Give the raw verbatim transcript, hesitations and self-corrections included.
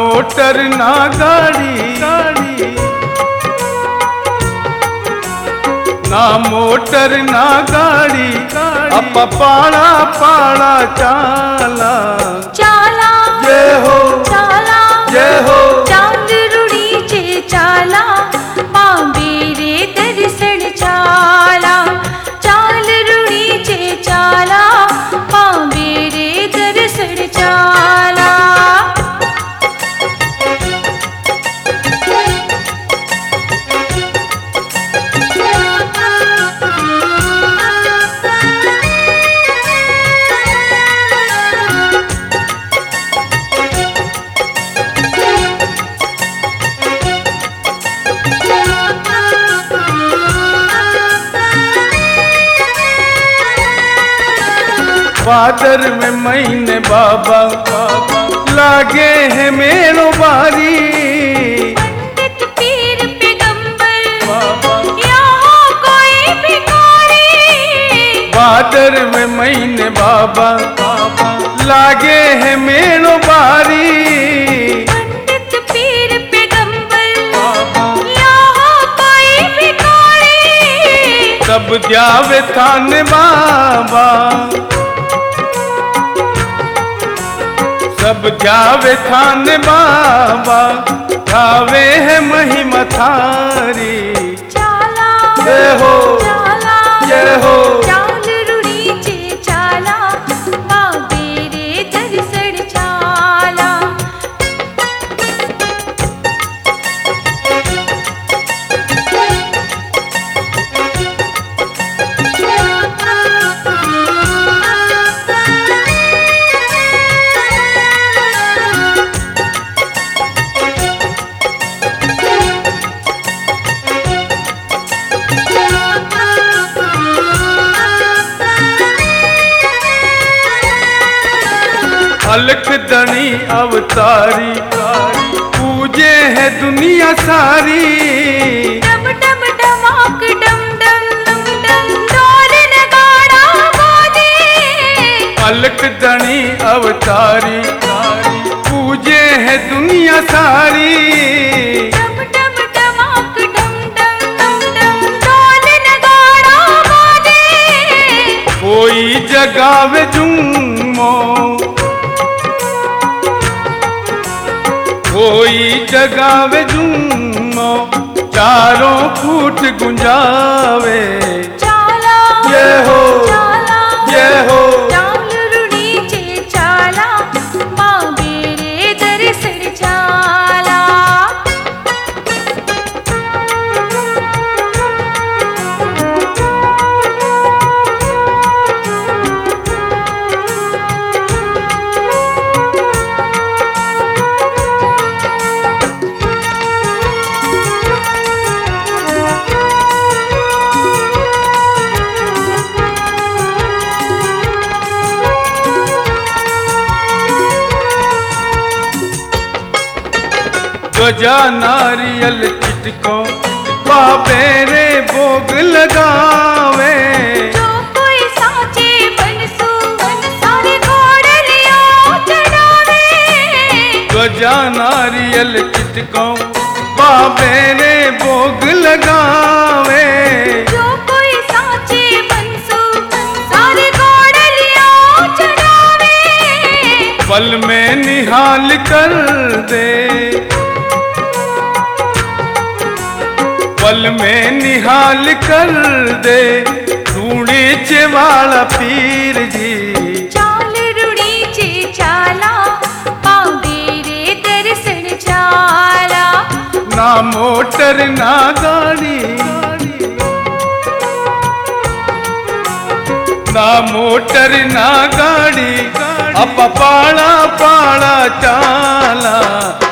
Motor ना गाड़ी गाड़ी, ना मोटर ना गाड़ी गाड़ी, अप पाड़ा पाड़ा चाला चाला जय हो चाला जय हो। चांद रुड़ी चे चाला पांबेरे दर्शन चाला, चांद रुड़ी चे चाला पांबेरे दर्शन चाला। बादर में महीने बाबा बाबा लागे है मेरो बारी, पंडित पीर पैगंबर बाबा यहाँ कोई भिखारी। बादर में महीने बाबा बाबा लागे है मेरो बारी, पंडित पीर पैगंबर बाबा यहाँ कोई भिखारी। सब द्यावे थाने बाबा, सब ध्यावे थाने बाबा, ध्यावे है महिमा थारी। चाला जय हो चाला जय हो। चांद रुड़ी चे चाला पांबेरे दर्शन चाला। अलख दनी अवतारी पूजे है दुनिया सारी, डम डम डमाक डम डम डम डम ढोल नगाड़ा बाजे। अलख दनी अवतारी पूजे है दुनिया सारी, डम डम डमाक डम डम डम डम ढोल नगाड़ा बाजे। कोई जगावे जुम्मो, कोई जगावे जुम्मो, चारों फूट गुंजावे। चाला जय हो चाला जय हो। चांद रुड़ी चे चाला पांबेरे दर्शन चाला। गजा नारियल चिटको बाबे रे भोग लगावे, जो कोई साचे बनसु सारे घोड़लियों चढ़ावे। गजा नारियल चिटको बाबे रे भोग लगावे, जो कोई साचे बनसु सारे घोड़लियों चढ़ावे। पल में निहाल कर दे, पल में निहाल कर दे, ढूंढे चे वाला पीर जी। चाल रुड़ी चे चाला पांबेरे दर्शन चाला, ना मोटर ना गाड़ी, ना मोटर ना गाड़ी, अप पाड़ा पाड़ा चाला।